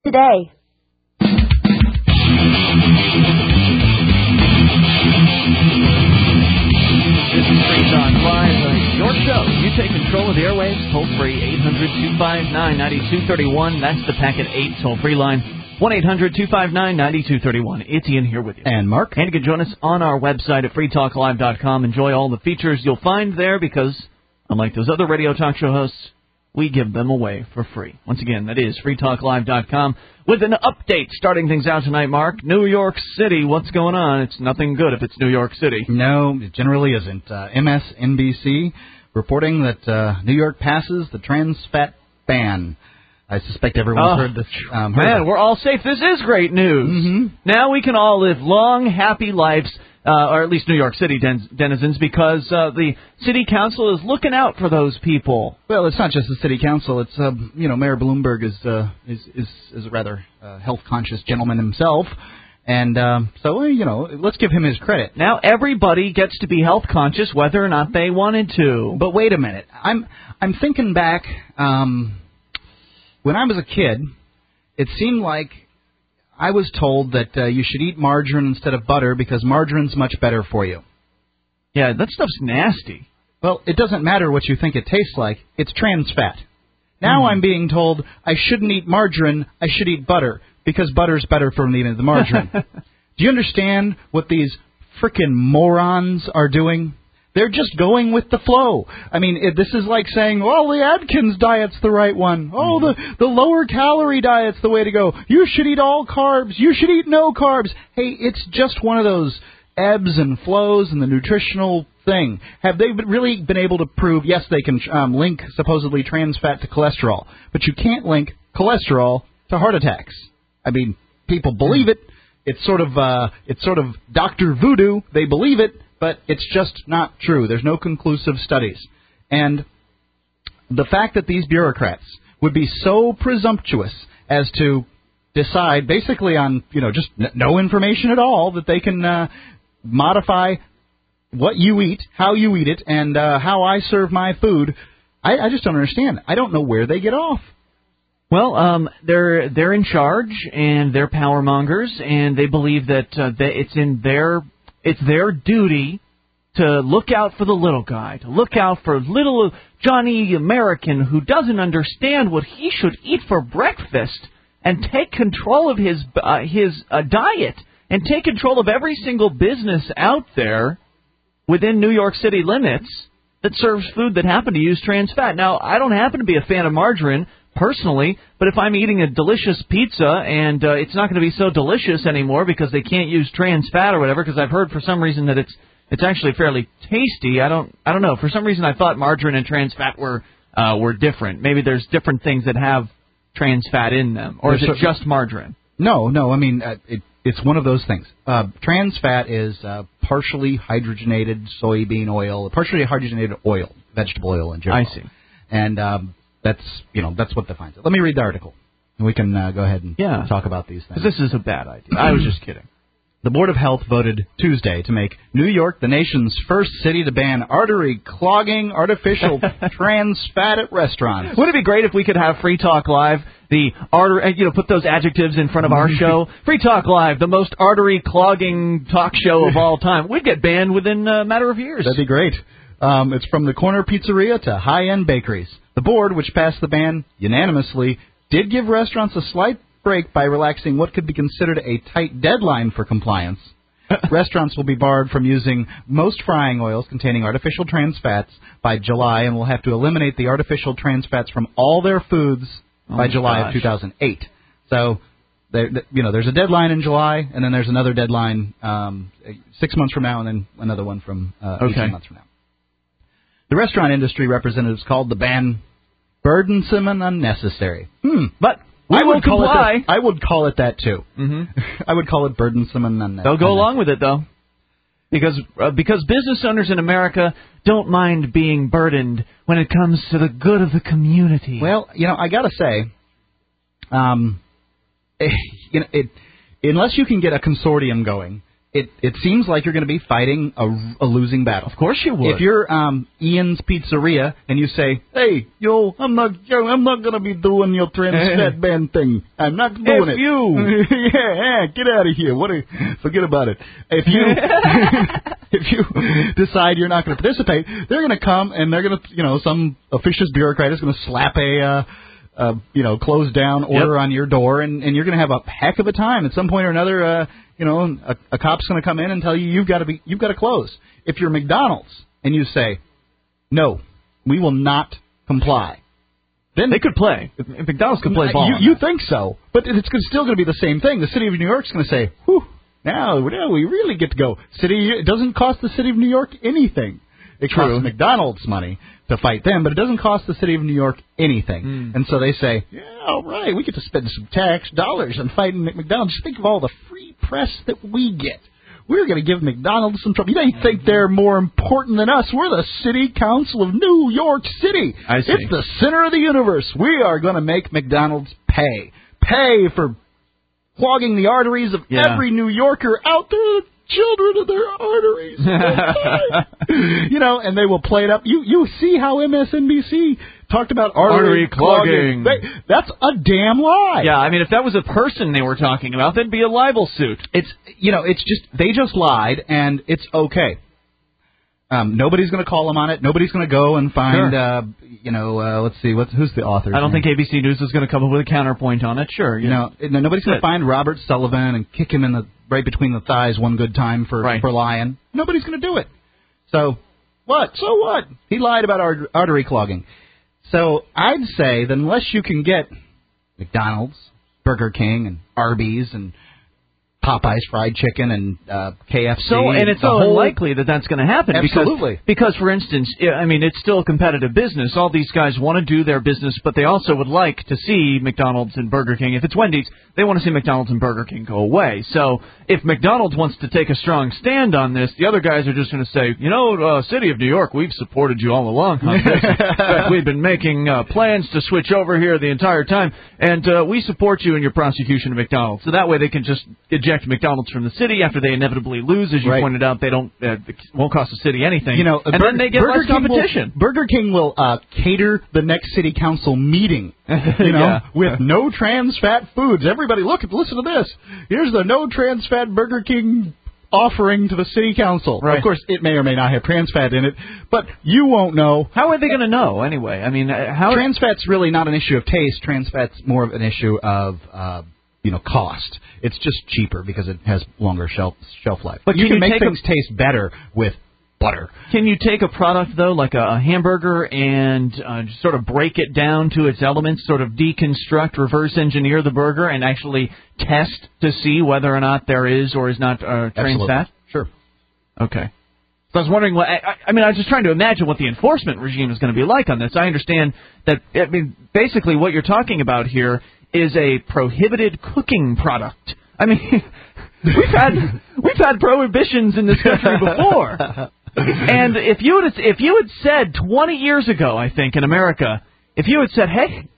today. This is Free Talk Live, your show. You take control of the airwaves, toll free, 800-259-9231. That's the Packet 8 toll-free line, 1-800-259-9231. It's Ian here with you. And Mark. And you can join us on our website at freetalklive.com. Enjoy all the features you'll find there because, unlike those other radio talk show hosts, we give them away for free. Once again, that is freetalklive.com. With an update starting things out tonight, Mark. New York City, what's going on? It's nothing good if it's New York City. No, it generally isn't. MSNBC reporting that New York passes the trans fat ban. I suspect everyone's heard this. Man, we're all safe. This is great news. Mm-hmm. Now we can all live long, happy lives, or at least New York City denizens, because the city council is looking out for those people. Well, it's not just the city council. It's Mayor Bloomberg is a rather health-conscious gentleman himself, and so let's give him his credit. Now everybody gets to be health-conscious, whether or not they wanted to. But wait a minute, I'm thinking back. When I was a kid, it seemed like I was told that you should eat margarine instead of butter because margarine's much better for you. Yeah, that stuff's nasty. Well, it doesn't matter what you think it tastes like. It's trans fat. Now I'm being told I shouldn't eat margarine, I should eat butter because butter's better for me than the margarine. Do you understand what these frickin' morons are doing? They're just going with the flow. I mean, this is like saying, well, the Atkins diet's the right one. Oh, the lower-calorie diet's the way to go. You should eat all carbs. You should eat no carbs. Hey, it's just one of those ebbs and flows in the nutritional thing. Have they really been able to prove, yes, they can link supposedly trans fat to cholesterol, but you can't link cholesterol to heart attacks. I mean, people believe it. It's sort of Dr. Voodoo. They believe it. But it's just not true. There's no conclusive studies. And the fact that these bureaucrats would be so presumptuous as to decide basically on, just no information at all, that they can modify what you eat, how you eat it, and how I serve my food, I just don't understand. I don't know where they get off. Well, they're in charge, and they're power mongers, and they believe that it's their duty to look out for the little guy, to look out for little Johnny American who doesn't understand what he should eat for breakfast, and take control of his diet, and take control of every single business out there within New York City limits that serves food that happen to use trans fat. Now, I don't happen to be a fan of margarine personally, but if I'm eating a delicious pizza and it's not going to be so delicious anymore because they can't use trans fat or whatever, because I've heard for some reason that it's actually fairly tasty. I don't know. For some reason I thought margarine and trans fat were different. Maybe there's different things that have trans fat in them, or is it just margarine? No. I mean, it's one of those things. Trans fat is partially hydrogenated soybean oil, partially hydrogenated oil, vegetable oil in general. I see. And that's what defines it. Let me read the article, and we can go ahead and talk about these things. This is a bad idea. I was just kidding. The Board of Health voted Tuesday to make New York the nation's first city to ban artery-clogging artificial trans fat at restaurants. Wouldn't it be great if we could have Free Talk Live, put those adjectives in front of our show? Free Talk Live, the most artery-clogging talk show of all time. We'd get banned within a matter of years. That'd be great. It's from the corner pizzeria to high-end bakeries. The board, which passed the ban unanimously, did give restaurants a slight break by relaxing what could be considered a tight deadline for compliance. Restaurants will be barred from using most frying oils containing artificial trans fats by July, and will have to eliminate the artificial trans fats from all their foods by July of 2008. So, there's a deadline in July, and then there's another deadline 6 months from now, and then another one from 18 months from now. The restaurant industry representatives called the ban burdensome and unnecessary. But I will comply. I would call it that, too. Mm-hmm. I would call it burdensome and unnecessary. They'll go along with it, though. Because business owners in America don't mind being burdened when it comes to the good of the community. Well, I got to say, unless you can get a consortium going it seems like you're going to be fighting a losing battle. Of course you would. If you're Ian's Pizzeria and you say, "Hey, yo, I'm not going to be doing your trans fat band thing. I'm not doing it." You. yeah, get out of here. Forget about it. If you if you decide you're not going to participate, they're going to come and they're going to, some officious bureaucrat is going to slap a closed down order on your door, and you're going to have a heck of a time. At some point or another, a cop's going to come in and tell you you've got to close. If you're McDonald's and you say, "No, we will not comply," then they could play. McDonald's could play ball. You think so, but it's still going to be the same thing. The city of New York's going to say, "Whew, now we really get to go." It doesn't cost the city of New York anything. It costs McDonald's money to fight them, but it doesn't cost the city of New York anything. And so they say, "Yeah, all right, we get to spend some tax dollars on fighting McDonald's. Just think of all the free press that we get. We're going to give McDonald's some trouble. They think they're more important than us. We're the city council of New York City. I see. It's the center of the universe. We are going to make McDonald's pay for clogging the arteries of every New Yorker out there. Children of their arteries." And they will play it up. You see how MSNBC talked about artery clogging. That's a damn lie. Yeah, I mean, if that was a person they were talking about, that'd be a libel suit. It's just, they just lied, and it's okay. Nobody's going to call them on it. Nobody's going to go and find, let's see, who's the author? I don't think ABC News is going to come up with a counterpoint on it. Sure. Nobody's going to find Robert Sullivan and kick him right between the thighs one good time for lying. Nobody's going to do it. So what? He lied about artery clogging. So I'd say that unless you can get McDonald's, Burger King, and Arby's, and Popeye's fried chicken and KFC. And it's so unlikely that that's going to happen. Absolutely. Because, for instance, I mean, it's still a competitive business. All these guys want to do their business, but they also would like to see McDonald's and Burger King. If it's Wendy's, they want to see McDonald's and Burger King go away. So if McDonald's wants to take a strong stand on this, the other guys are just going to say, City of New York, we've supported you all along on this. In fact, we've been making plans to switch over here the entire time, and we support you in your prosecution of McDonald's. So that way they can just eject McDonald's from the city after they inevitably lose. As you pointed out, they don't it won't cost the city anything. And then they get less competition. Burger King will cater the next city council meeting, with no trans fat foods. Everybody, listen to this. Here's the no trans fat Burger King offering to the city council. Right. Of course, it may or may not have trans fat in it, but you won't know. How are they going to know anyway? I mean, trans fat's really not an issue of taste. Trans fat's more of an issue of cost. It's just cheaper because it has longer shelf life. But you can make things taste better with butter. Can you take a product, though, like a hamburger, and just sort of break it down to its elements, sort of deconstruct, reverse engineer the burger, and actually test to see whether or not there is or is not trans fat? Sure. Okay. So I was wondering, I was just trying to imagine what the enforcement regime is going to be like on this. I understand that, basically what you're talking about here is a prohibited cooking product. I mean, we've had prohibitions in this country before. And if you had said 20 years ago, I think, in America, if you had said, "Hey,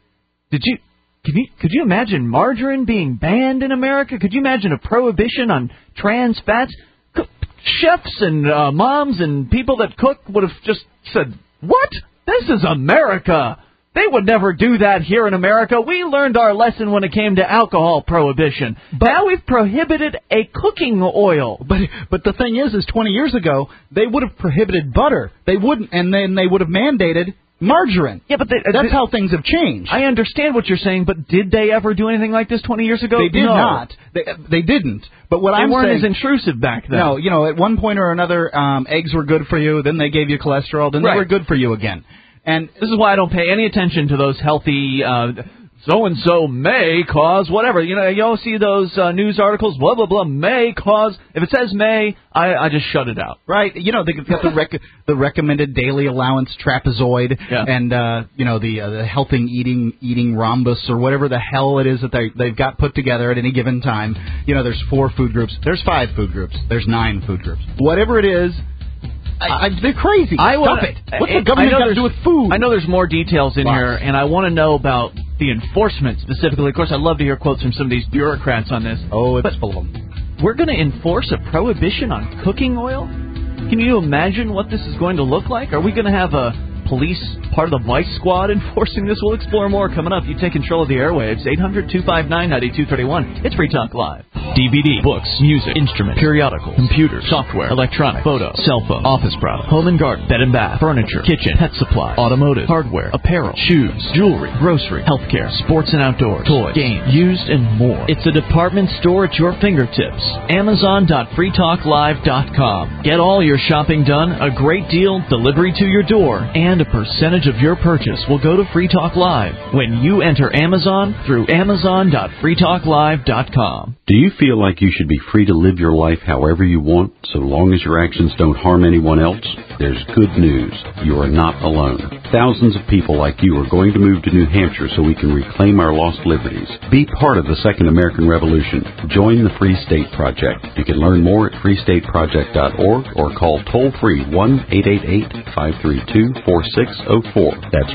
could you imagine margarine being banned in America? Could you imagine a prohibition on trans fats?" Chefs and moms and people that cook would have just said, "What? This is America. They would never do that here in America. We learned our lesson when it came to alcohol prohibition. But now we've prohibited a cooking oil." But the thing is 20 years ago, they would have prohibited butter. They wouldn't, and then they would have mandated margarine. Yeah, but that's how things have changed. I understand what you're saying, but did they ever do anything like this 20 years ago? They did not. They didn't. But what they weren't as intrusive back then. No, at one point or another, eggs were good for you. Then they gave you cholesterol. Then they were good for you again. And this is why I don't pay any attention to those healthy, so-and-so may cause whatever. You'll see those news articles, blah, blah, blah, may cause. If it says may, I just shut it out. Right. They've got the recommended daily allowance trapezoid and, the healthy eating rhombus or whatever the hell it is that they've got put together at any given time. There's 4 food groups. There's 5 food groups. There's 9 food groups. Whatever it is. They're crazy. Stop it. What's the government got to do with food? I know there's more details in here, and I want to know about the enforcement specifically. Of course, I'd love to hear quotes from some of these bureaucrats on this. Oh, it's full of them. we're going to enforce a prohibition on cooking oil? Can you imagine what this is going to look like? Are we going to have a police part of the vice squad enforcing this? We'll explore more coming up. You take control of the airwaves. 800-259-9231. It's Free Talk Live. DVD, books, music, instruments, periodicals, computers, software, electronic, photo, cell phone, office products, home and garden, bed and bath, furniture, kitchen, pet supply, automotive, hardware, apparel, shoes, jewelry, grocery, healthcare, sports and outdoors, toys, games, used, and more. It's a department store at your fingertips. Amazon.freetalklive.com. Get all your shopping done, a great deal, delivery to your door, and a percentage of your purchase will go to Free Talk Live when you enter Amazon through Amazon.freetalklive.com. Do you feel like you should be free to live your life however you want, so long as your actions don't harm anyone else? There's good news. You are not alone. Thousands of people like you are going to move to New Hampshire so we can reclaim our lost liberties. Be part of the Second American Revolution. Join the Free State Project. You can learn more at freestateproject.org or call toll-free 1-888-532-4604. That's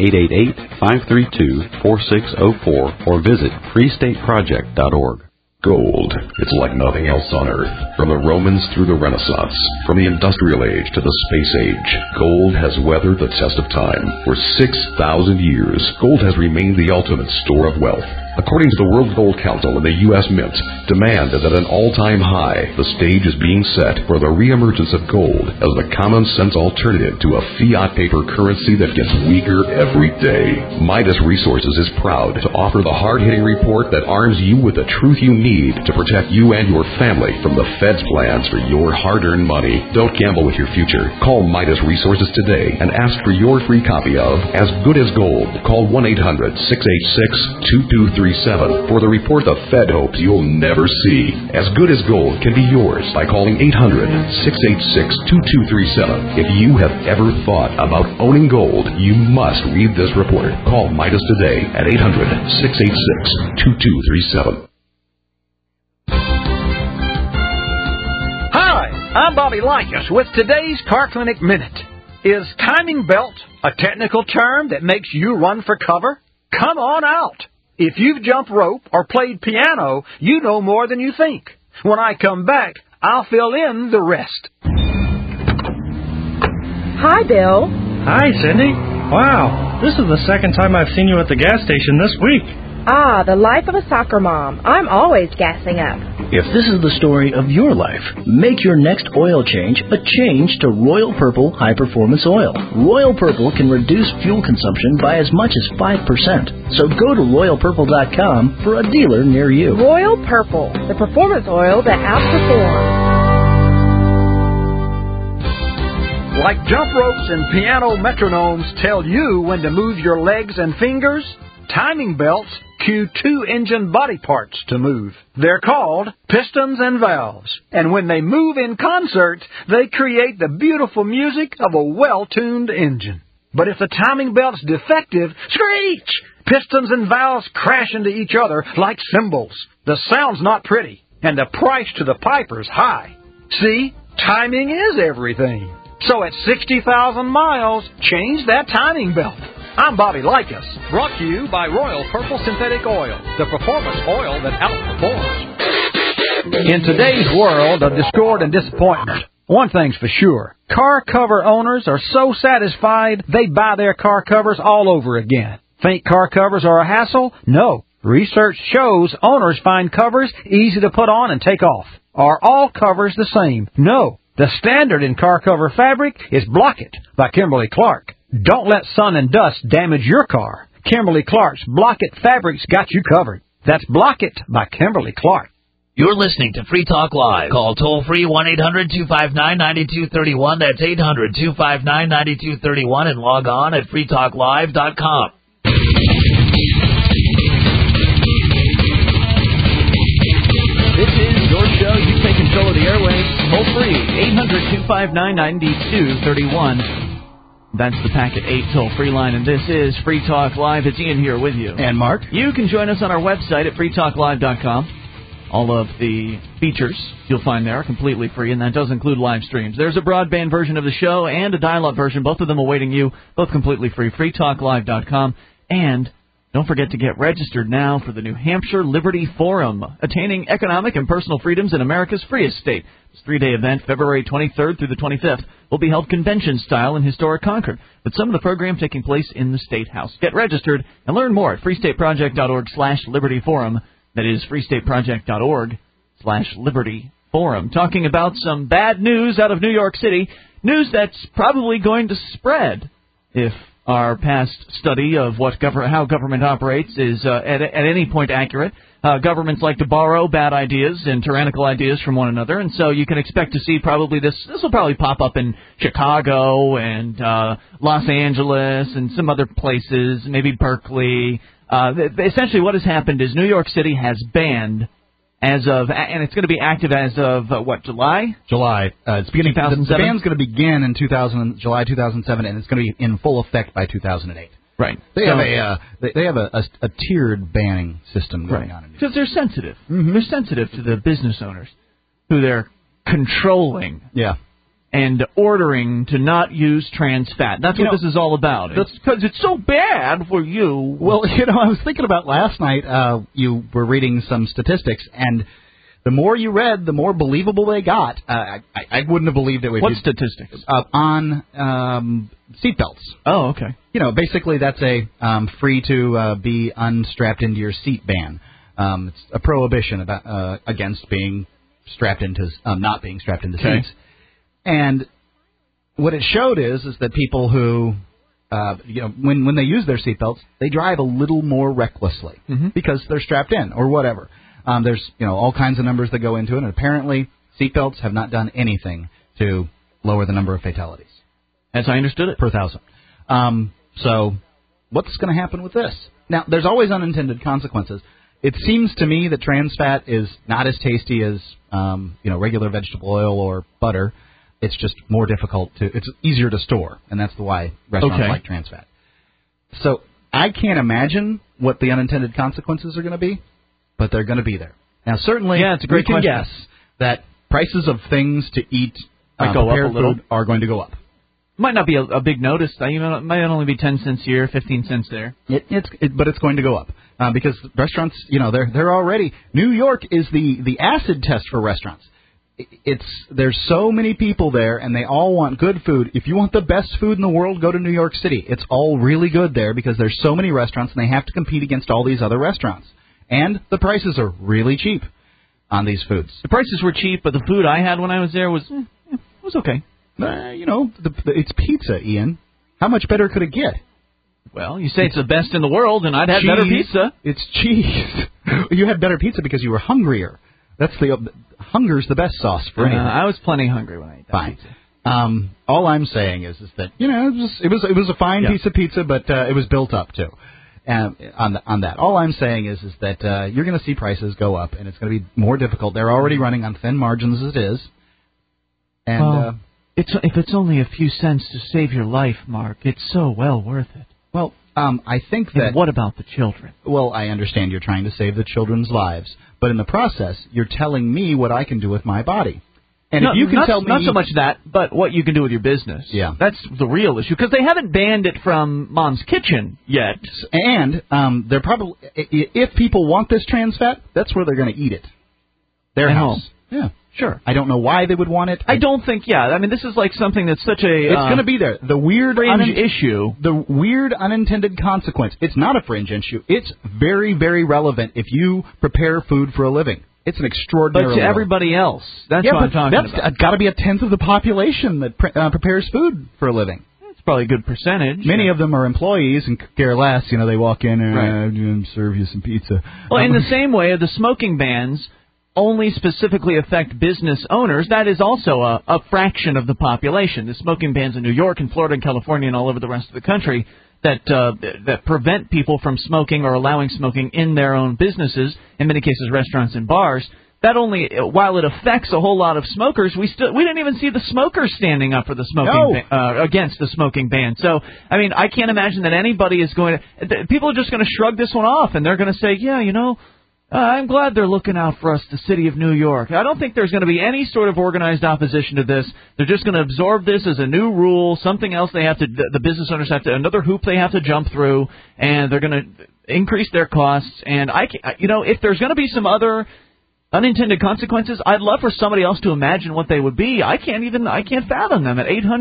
1-888-532-4604 or visit freestateproject.org. Gold. It's like nothing else on Earth. From the Romans through the Renaissance, from the Industrial Age to the Space Age, gold has weathered the test of time. For 6,000 years, gold has remained the ultimate store of wealth. According to the World Gold Council and the U.S. Mint, demand is at an all-time high. The stage is being set for the reemergence of gold as the common-sense alternative to a fiat paper currency that gets weaker every day. Midas Resources is proud to offer the hard-hitting report that arms you with the truth you need to protect you and your family from the Fed's plans for your hard-earned money. Don't gamble with your future. Call Midas Resources today and ask for your free copy of As Good as Gold. Call 1-800-686-2237 for the report the Fed hopes you'll never see. As Good as Gold can be yours by calling 800-686-2237. If you have ever thought about owning gold, you must read this report. Call Midas today at 800-686-2237. Hi, I'm Bobby Likas with today's Car Clinic Minute. Is timing belt a technical term that makes you run for cover? Come on out. If you've jumped rope or played piano, you know more than you think. When I come back, I'll fill in the rest. Hi, Bill. Hi, Cindy. Wow, this is the second time I've seen you at the gas station this week. Ah, the life of a soccer mom. I'm always gassing up. If this is the story of your life, make your next oil change a change to Royal Purple High Performance Oil. Royal Purple can reduce fuel consumption by as much as 5%. So go to RoyalPurple.com for a dealer near you. Royal Purple, the performance oil that outperforms. Like jump ropes and piano metronomes tell you when to move your legs and fingers, timing belts cue two engine body parts to move. They're called pistons and valves. And when they move in concert, they create the beautiful music of a well-tuned engine. But if the timing belt's defective, screech! Pistons and valves crash into each other like cymbals. The sound's not pretty, and the price to the piper's high. See, timing is everything. So at 60,000 miles, change that timing belt. I'm Bobby Likas, brought to you by Royal Purple Synthetic Oil, the performance oil that outperforms. In today's world of discord and disappointment, one thing's for sure. Car cover owners are so satisfied they buy their car covers all over again. Think car covers are a hassle? No. Research shows owners find covers easy to put on and take off. Are all covers the same? No. The standard in car cover fabric is Block-It by Kimberly-Clark. Don't let sun and dust damage your car. Kimberly-Clark's Block-It fabrics got you covered. That's Block-It by Kimberly-Clark. You're listening to Free Talk Live. Call toll-free 1-800-259-9231. That's 800-259-9231 and log on at freetalklive.com. This is your show. You take control of the airwaves. Toll-free 800-259-9231. That's the Packet 8 toll-free line, and this is Free Talk Live. It's Ian here with you. And Mark. You can join us on our website at freetalklive.com. All of the features you'll find there are completely free, and that does include live streams. There's a broadband version of the show and a dial-up version, both of them awaiting you, both completely free. freetalklive.com. And Don't forget to get registered now for the New Hampshire Liberty Forum, attaining economic and personal freedoms in America's freest state. This 3-day event, February 23rd through the 25th, will be held convention-style in historic Concord, with some of the program taking place in the State House. Get registered and learn more at freestateproject.org/libertyforum. That is freestateproject.org/libertyforum. Talking about some bad news out of New York City, news that's probably going to spread if our past study of how government operates is at any point accurate. Governments like to borrow bad ideas and tyrannical ideas from one another, and so you can expect to see probably this will probably pop up in Chicago and Los Angeles and some other places, maybe Berkeley. Essentially what has happened is New York City has banned and it's going to be active as of, July? July. It's beginning. 2007? The ban's going to begin in July 2007, and it's going to be in full effect by 2008. Right. They have a tiered banning system going on. Because they're sensitive. Mm-hmm. They're sensitive to the business owners who they're controlling. Yeah. And ordering to not use trans fat. That's what this is all about. It's because it's so bad for you. Well, I was thinking about last night. You were reading some statistics, and the more you read, the more believable they got. I wouldn't have believed it. What statistics? On seatbelts. Oh, okay. Basically that's a free to be unstrapped into your seat ban. It's a prohibition against being strapped into not being strapped into seats. And what it showed is that people who, when they use their seatbelts, they drive a little more recklessly because they're strapped in or whatever. There's all kinds of numbers that go into it, and apparently seatbelts have not done anything to lower the number of fatalities. As I understood it. Per thousand. So what's going to happen with this? Now, there's always unintended consequences. It seems to me that trans fat is not as tasty as regular vegetable oil or butter. It's just more difficult it's easier to store, and that's why restaurants like trans fat. So I can't imagine what the unintended consequences are going to be, but they're going to be there. Now, certainly, it's a great we can question. guess that prices of things to eat go up a little. Food are going to go up. Might not be a big notice. It might only be 10 cents here, 15 cents there. But it's going to go up because restaurants, they're already. New York is the acid test for restaurants. There's so many people there, and they all want good food. If you want the best food in the world, go to New York City. It's all really good there because there's so many restaurants, and they have to compete against all these other restaurants. And the prices are really cheap on these foods. The prices were cheap, but the food I had when I was there was okay. It's pizza, Ian. How much better could it get? Well, you say it's the best in the world, and I'd have better pizza. It's cheese. You had better pizza because you were hungrier. Hunger's the best sauce for anything. I was plenty hungry when I ate that pizza. All I'm saying is that it was a fine piece of pizza, but it was built up too. On that, all I'm saying is that you're going to see prices go up, and it's going to be more difficult. They're already running on thin margins as it is. And if it's only a few cents to save your life, Mark, it's so well worth it. Well, I think that... And what about the children? Well, I understand you're trying to save the children's lives, but in the process, you're telling me what I can do with my body. And if you can tell me... Not so much that, but what you can do with your business. Yeah. That's the real issue, because they haven't banned it from Mom's Kitchen yet. And they're probably... If people want this trans fat, that's where they're going to eat it. Their house. Home. Yeah. Sure. I don't know why they would want it. I don't think, this is like something that's such a... It's going to be there. The weird fringe issue. The weird unintended consequence. It's not a fringe issue. It's very, very relevant if you prepare food for a living. It's an extraordinary... But to everybody else. That's what I'm talking about. That's got to be a tenth of the population that prepares food for a living. It's probably a good percentage. Many of them are employees and care less. They walk in and serve you some pizza. Well, in the same way, the smoking bans only specifically affect business owners. That is also a fraction of the population. The smoking bans in New York and Florida and California and all over the rest of the country that prevent people from smoking or allowing smoking in their own businesses, in many cases restaurants and bars. That only, while it affects a whole lot of smokers, we didn't even see the smokers standing up for the smoking against the smoking ban. So, I can't imagine that anybody is going to. People are just going to shrug this one off, and they're going to say, I'm glad they're looking out for us, the city of New York. I don't think there's going to be any sort of organized opposition to this. They're just going to absorb this as a new rule, something else they have to, the business owners have to, another hoop they have to jump through, and they're going to increase their costs. And if there's going to be some other unintended consequences, I'd love for somebody else to imagine what they would be. I can't fathom them at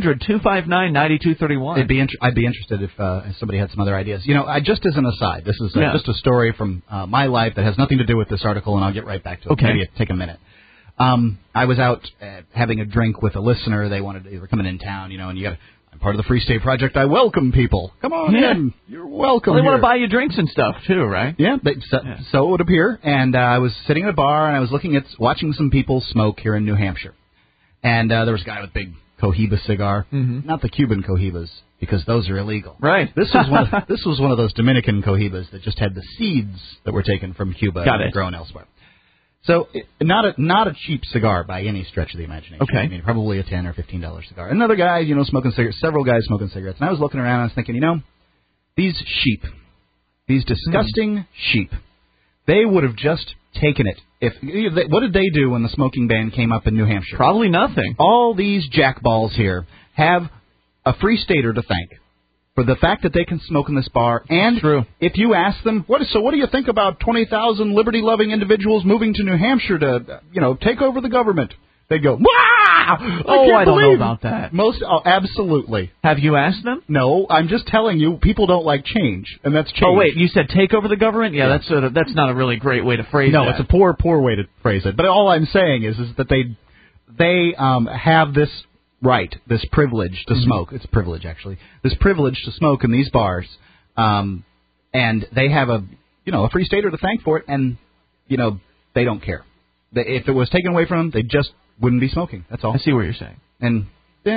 800-259-9231. I'd be interested if somebody had some other ideas. Just as an aside, this is just a story from my life that has nothing to do with this article, and I'll get right back to it. Okay. Maybe take a minute. I was out having a drink with a listener. They were coming in town, and I'm part of the Free State Project. I welcome people. Come on in. You're welcome. Well, they want to buy you drinks and stuff too, right? Yeah, so it would appear. And I was sitting in a bar, and I was watching some people smoke here in New Hampshire. And there was a guy with a big Cohiba cigar, not the Cuban Cohibas, because those are illegal. Right. This was one of those Dominican Cohibas that just had the seeds that were taken from Cuba and grown elsewhere. So not a cheap cigar by any stretch of the imagination. Okay. I mean, probably a $10 or $15 cigar. Another guy, smoking cigarettes. Several guys smoking cigarettes. And I was looking around and I was thinking, these sheep, these disgusting sheep, they would have just taken it. What did they do when the smoking ban came up in New Hampshire? Probably nothing. All these jackballs here have a free stater to thank for the fact that they can smoke in this bar. And if you ask them, what do you think about 20,000 liberty-loving individuals moving to New Hampshire to, take over the government? They go, wow! I don't know about that. Absolutely. Have you asked them? No, I'm just telling you, people don't like change, and that's change. Oh, wait, you said take over the government? Yeah, that's not a really great way to phrase it. No, it's a poor way to phrase it. But all I'm saying is that they have this right, this privilege to smoke. It's a privilege, actually. This privilege to smoke in these bars, and they have a free stater to thank for it, and, they don't care. If it was taken away from them, they just wouldn't be smoking. That's all. I see what you're saying. And,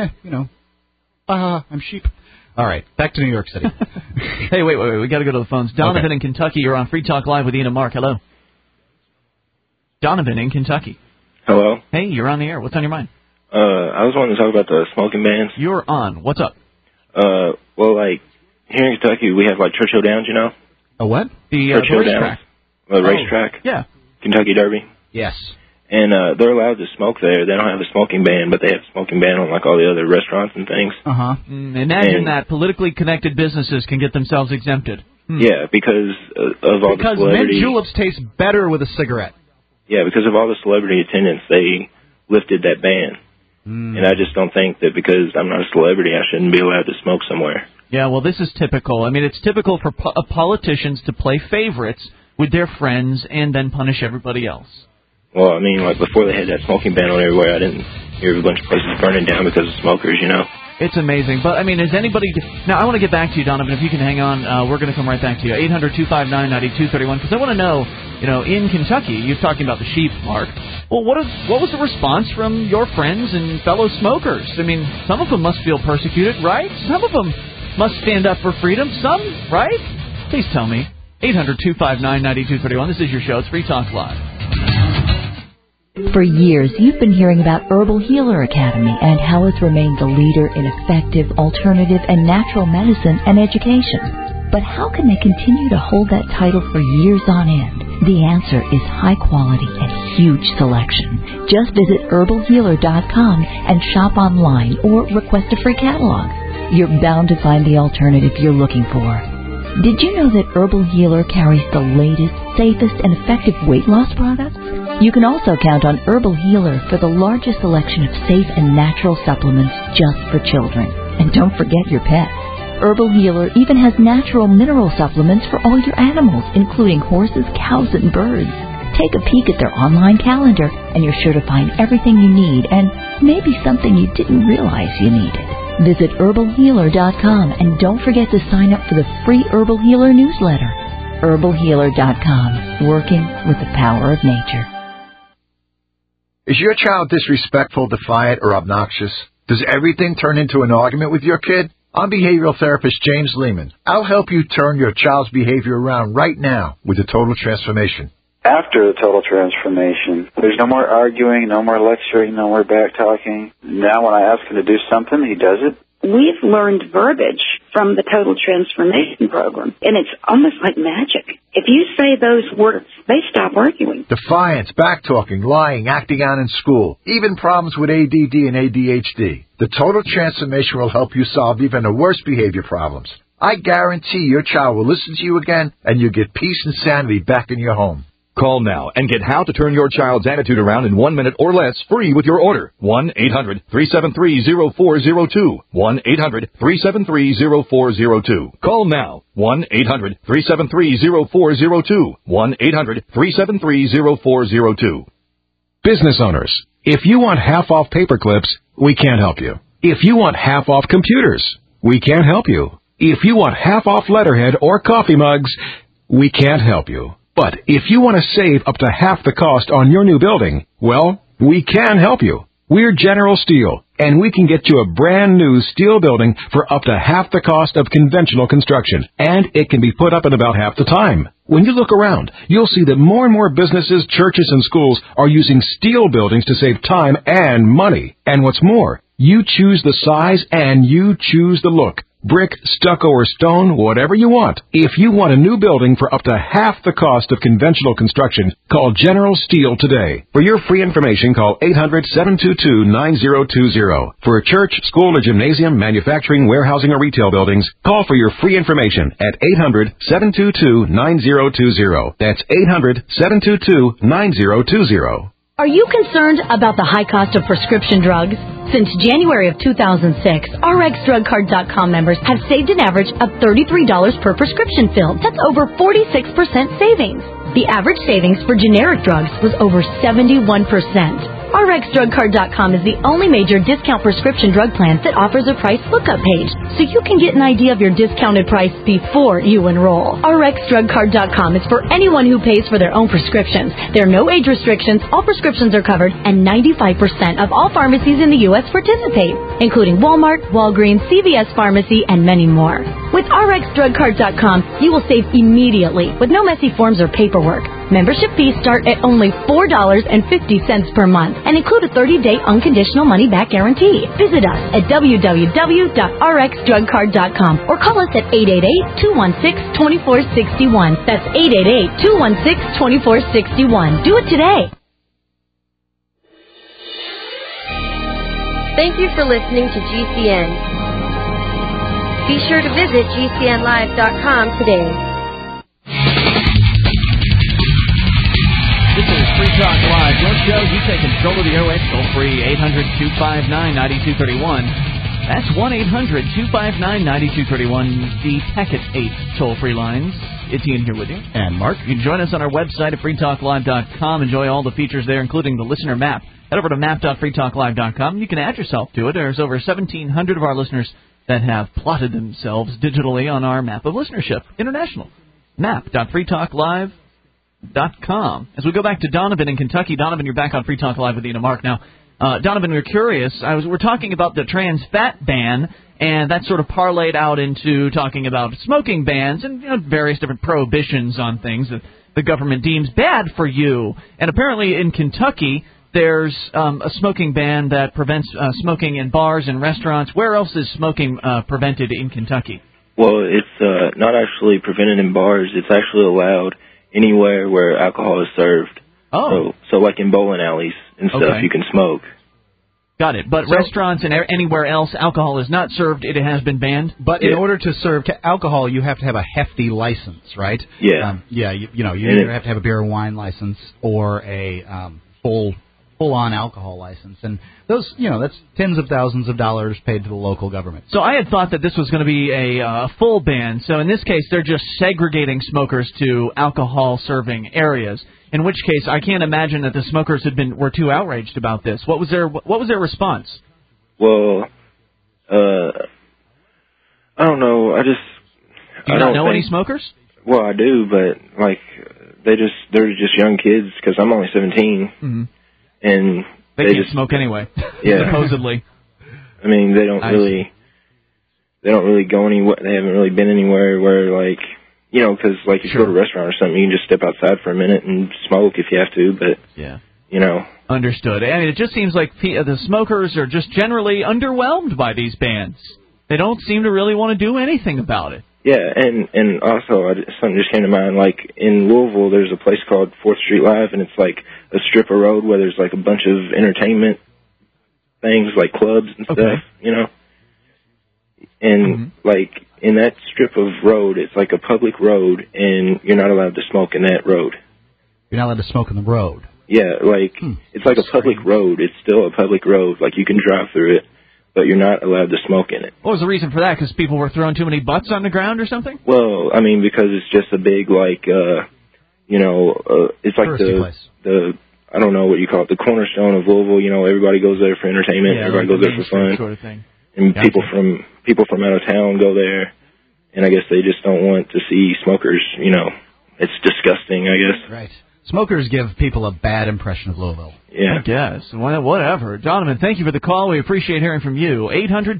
I'm sheep. All right, back to New York City. Hey, wait, we got to go to the phones. Donovan in Kentucky, you're on Free Talk Live with Ian and Mark. Hello. Donovan in Kentucky. Hello. Hey, you're on the air. What's on your mind? I was wanting to talk about the smoking bans. You're on. What's up? Well, here in Kentucky, we have, Churchill Downs, A what? The Churchill racetrack. Downs. The racetrack. Yeah. Kentucky Derby. Yes. And they're allowed to smoke there. They don't have a smoking ban, but they have a smoking ban on, all the other restaurants and things. Uh-huh. Imagine that politically connected businesses can get themselves exempted. Yeah, because of all the celebrity... Mint juleps taste better with a cigarette. Yeah, because of all the celebrity attendance, they lifted that ban. And I just don't think that because I'm not a celebrity, I shouldn't be allowed to smoke somewhere. Yeah, well, this is typical. I mean, it's typical for politicians to play favorites with their friends and then punish everybody else. Well, I mean, before they had that smoking ban on everywhere, I didn't hear of a bunch of places burning down because of smokers, It's amazing. But, I mean, is anybody... Now, I want to get back to you, Donovan. If you can hang on, we're going to come right back to you. 800-259-9231. Because I want to know, in Kentucky, you're talking about the sheep, Mark. Well, what was the response from your friends and fellow smokers? I mean, some of them must feel persecuted, right? Some of them must stand up for freedom. Some, right? Please tell me. 800-259-9231. This is your show. It's Free Talk Live. For years, you've been hearing about Herbal Healer Academy and how it's remained the leader in effective, alternative, and natural medicine and education. But how can they continue to hold that title for years on end? The answer is high quality and huge selection. Just visit herbalhealer.com and shop online or request a free catalog. You're bound to find the alternative you're looking for. Did you know that Herbal Healer carries the latest, safest, and effective weight loss products? You can also count on Herbal Healer for the largest selection of safe and natural supplements just for children. And don't forget your pets. Herbal Healer even has natural mineral supplements for all your animals, including horses, cows, and birds. Take a peek at their online calendar, and you're sure to find everything you need and maybe something you didn't realize you needed. Visit herbalhealer.com and don't forget to sign up for the free Herbal Healer newsletter. herbalhealer.com, working with the power of nature. Is your child disrespectful, defiant, or obnoxious? Does everything turn into an argument with your kid? I'm behavioral therapist James Lehman. I'll help you turn your child's behavior around right now with a total transformation. After the total transformation, there's no more arguing, no more lecturing, no more back talking. Now when I ask him to do something, he does it. We've learned verbiage from the Total Transformation Program, and it's almost like magic. If you say those words, they stop arguing. Defiance, backtalking, lying, acting out in school, even problems with ADD and ADHD. The Total Transformation will help you solve even the worst behavior problems. I guarantee your child will listen to you again, and you'll get peace and sanity back in your home. Call now and get how to turn your child's attitude around in 1 minute or less free with your order. 1-800-373-0402. 1-800-373-0402. Call now. 1-800-373-0402. 1-800-373-0402. Business owners, if you want half off paper clips, we can't help you. If you want half off computers, we can't help you. If you want half off letterhead or coffee mugs, we can't help you. But if you want to save up to half the cost on your new building, well, we can help you. We're General Steel, and we can get you a brand new steel building for up to half the cost of conventional construction, and it can be put up in about half the time. When you look around, you'll see that more and more businesses, churches, and schools are using steel buildings to save time and money. And what's more, you choose the size and you choose the look. Brick, stucco, or stone, whatever you want. If you want a new building for up to half the cost of conventional construction, call General Steel today. For your free information, call 800-722-9020. For a church, school, or gymnasium, manufacturing, warehousing, or retail buildings, call for your free information at 800-722-9020. That's 800-722-9020. Are you concerned about the high cost of prescription drugs? Since January of 2006, RxDrugCard.com members have saved an average of $33 per prescription filled. That's over 46% savings. The average savings for generic drugs was over 71%. RxDrugCard.com is the only major discount prescription drug plan that offers a price lookup page, so you can get an idea of your discounted price before you enroll. RxDrugCard.com is for anyone who pays for their own prescriptions. There are no age restrictions, all prescriptions are covered, and 95% of all pharmacies in the U.S. participate, including Walmart, Walgreens, CVS Pharmacy, and many more. With RxDrugCard.com, you will save immediately with no messy forms or paperwork. Membership fees start at only $4.50 per month and include a 30-day unconditional money-back guarantee. Visit us at www.rxdrugcard.com or call us at 888-216-2461. That's 888-216-2461. Do it today. Thank you for listening to GCN. Be sure to visit GCNlive.com today. This is Free Talk Live. Your show, you take control of the airwaves. Toll free 800-259-9231. That's 1-800-259-9231. The Packet 8 toll-free lines. It's Ian here with you. And Mark. You can join us on our website at freetalklive.com. Enjoy all the features there, including the listener map. Head over to map.freetalklive.com. You can add yourself to it. There's over 1,700 of our listeners that have plotted themselves digitally on our map of listenership. International. Map.freetalklive.com. As we go back to Donovan in Kentucky. Donovan, you're back on Free Talk Live with Ian and Mark. Now, Donovan, we're curious. We're talking about the trans fat ban, and that sort of parlayed out into talking about smoking bans and various different prohibitions on things that the government deems bad for you. And apparently in Kentucky, there's a smoking ban that prevents smoking in bars and restaurants. Where else is smoking prevented in Kentucky? Well, it's not actually prevented in bars. It's actually allowed anywhere where alcohol is served. Oh. So like in bowling alleys and stuff, you can smoke. Got it. But restaurants and anywhere else alcohol is not served, it has been banned? But in order to serve alcohol, you have to have a hefty license, right? Yeah. You either have to have a beer and wine license or a full-on alcohol license. And those, that's tens of thousands of dollars paid to the local government. So I had thought that this was going to be a full ban. So in this case, they're just segregating smokers to alcohol-serving areas. In which case, I can't imagine that the smokers were too outraged about this. What was their response? Well, I don't know. Do you not know any smokers? Well, I do, but they're just young kids because I'm only 17. Mm-hmm. And they can't smoke anyway. Yeah. Supposedly. I mean, they don't really go anywhere. They haven't really been anywhere where because if you go to a restaurant or something, you can just step outside for a minute and smoke if you have to. But Understood. I mean, it just seems like the smokers are just generally underwhelmed by these bans. They don't seem to really want to do anything about it. Yeah, and also something just came to mind. Like in Louisville, there's a place called 4th Street Live, and it's like a strip of road where there's like a bunch of entertainment things, like clubs and stuff, you know. And like in that strip of road, it's like a public road, and you're not allowed to smoke in that road. You're not allowed to smoke in the road. Yeah, like it's like a public road. It's still a public road. Like you can drive through it, but you're not allowed to smoke in it. What was the reason for that? Because people were throwing too many butts on the ground or something? Well, I mean, because it's just a big, like, it's like the I don't know what you call it, the cornerstone of Louisville. You know, everybody goes there for entertainment. Everybody goes there for fun. Sort of thing. And people from out of town go there, and I guess they just don't want to see smokers. You know, it's disgusting, I guess. Right. Smokers give people a bad impression of Louisville. Yeah. I guess. Whatever. Donovan, thank you for the call. We appreciate hearing from you.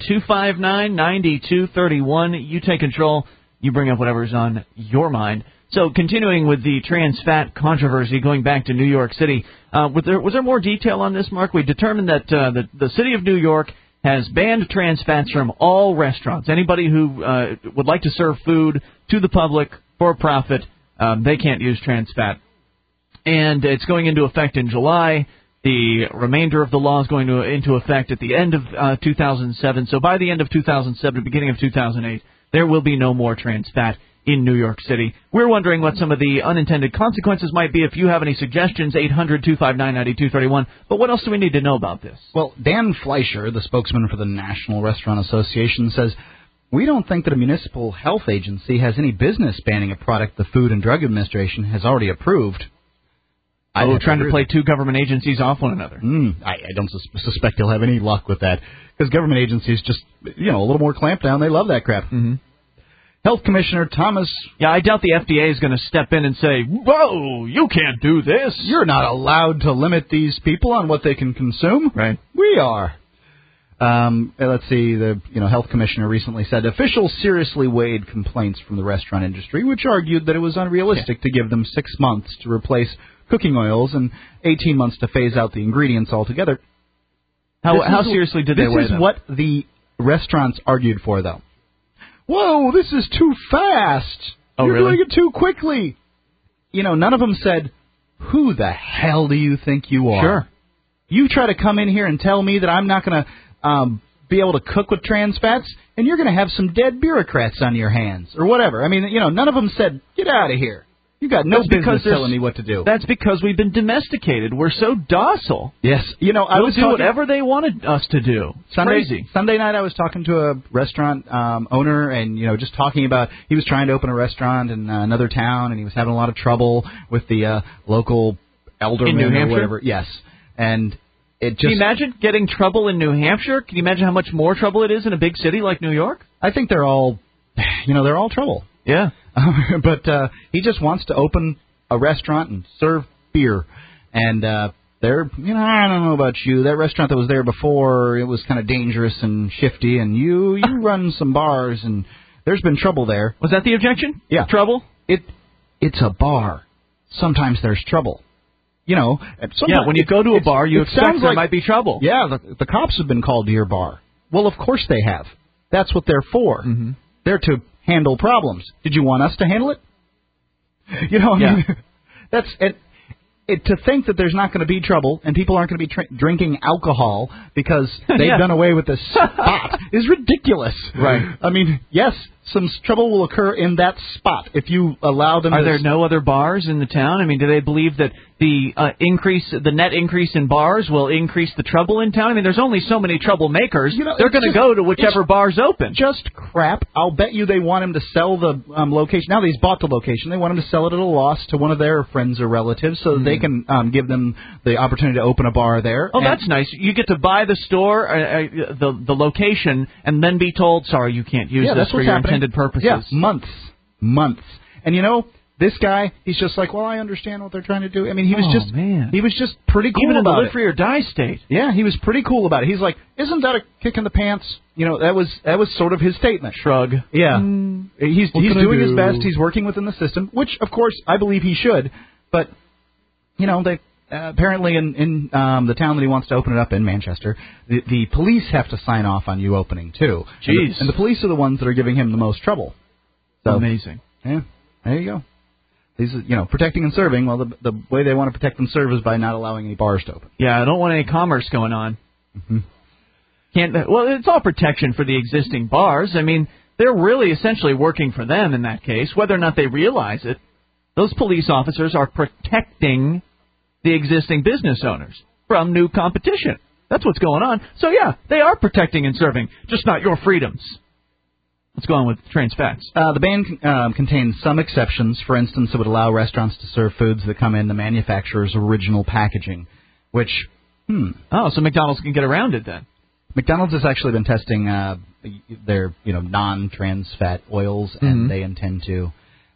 800-259-9231. You take control. You bring up whatever's on your mind. So continuing with the trans fat controversy, going back to New York City, was there more detail on this, Mark? We determined that the city of New York has banned trans fats from all restaurants. Anybody who would like to serve food to the public for a profit, they can't use trans fat. And it's going into effect in July. The remainder of the law is going into effect at the end of 2007. So by the end of 2007, beginning of 2008, there will be no more trans fat in New York City. We're wondering what some of the unintended consequences might be. If you have any suggestions, 800-259-9231. But what else do we need to know about this? Well, Dan Fleischer, the spokesman for the National Restaurant Association, says, "We don't think that a municipal health agency has any business banning a product the Food and Drug Administration has already approved." Trying to play two government agencies off one another. I don't suspect he'll have any luck with that, because government agencies just, a little more clamped down. They love that crap. Health Commissioner Thomas... Yeah, I doubt the FDA is going to step in and say, "Whoa, you can't do this. You're not allowed to limit these people on what they can consume." Right. We are. Let's see, the Health Commissioner recently said officials seriously weighed complaints from the restaurant industry, which argued that it was unrealistic to give them 6 months to replace cooking oils and 18 months to phase out the ingredients altogether. How seriously did they weigh them? This is what the restaurants argued for, though. Whoa, this is too fast. Oh, You're really? doing it too quickly. None of them said, "Who the hell do you think you are? Sure. You try to come in here and tell me that I'm not going to be able to cook with trans fats, and you're going to have some dead bureaucrats on your hands," or whatever. I mean, none of them said, "Get out of here. You got no business telling me what to do." That's because we've been domesticated. We're so docile. Yes. I We'll do whatever they wanted us to do. It's crazy. Sunday night I was talking to a restaurant owner, and, just talking about, he was trying to open a restaurant in another town, and he was having a lot of trouble with the local alderman in New Hampshire? or whatever. Yes. And it just... Can you imagine getting trouble in New Hampshire? Can you imagine how much more trouble it is in a big city like New York? I think they're all, they're all trouble. Yeah. But he just wants to open a restaurant and serve beer. And they're, I don't know about you. That restaurant that was there before, it was kind of dangerous and shifty. And you run some bars, and there's been trouble there. Was that the objection? Yeah. Trouble? It's a bar. Sometimes there's trouble. When you go to a bar, you expect there might be trouble. Yeah, the cops have been called to your bar. Well, of course they have. That's what they're for. Mm-hmm. They're to handle problems. Did you want us to handle it? I mean, that's it. To think that there's not going to be trouble and people aren't going to be drinking alcohol because they've done away with this spot is ridiculous. Right. I mean, yes, some trouble will occur in that spot if you allow them. Are there no other bars in the town? I mean, do they believe that the net increase in bars will increase the trouble in town? I mean, there's only so many troublemakers. They're going to go to whichever bar's open. Just crap. I'll bet you they want him to sell the location. Now that he's bought the location, they want him to sell it at a loss to one of their friends or relatives so that they can give them the opportunity to open a bar there. Oh, that's nice. You get to buy the store, the location, and then be told, "Sorry, you can't use this for your intended purposes." Yeah, months. And this guy, he's just like, "Well, I understand what they're trying to do." I mean, he was just pretty cool Even in about the it. live free or die state. Yeah, he was pretty cool about it. He's like, "Isn't that a kick in the pants?" That was sort of his statement. Shrug. Yeah. He's doing his best. He's working within the system, which of course I believe he should. But they apparently in the town that he wants to open it up in, Manchester, the police have to sign off on you opening, too. Jeez. And the police are the ones that are giving him the most trouble. So, amazing. Yeah, there you go. These, protecting and serving, well, the way they want to protect and serve is by not allowing any bars to open. Yeah, I don't want any commerce going on. Mm-hmm. Well, it's all protection for the existing bars. I mean, they're really essentially working for them in that case, whether or not they realize it. Those police officers are protecting the existing business owners from new competition. That's what's going on. So, yeah, they are protecting and serving, just not your freedoms. What's going on with trans fats? The ban contains some exceptions. For instance, it would allow restaurants to serve foods that come in the manufacturer's original packaging, which, Oh, so McDonald's can get around it then. McDonald's has actually been testing their, non-trans fat oils, and they intend to,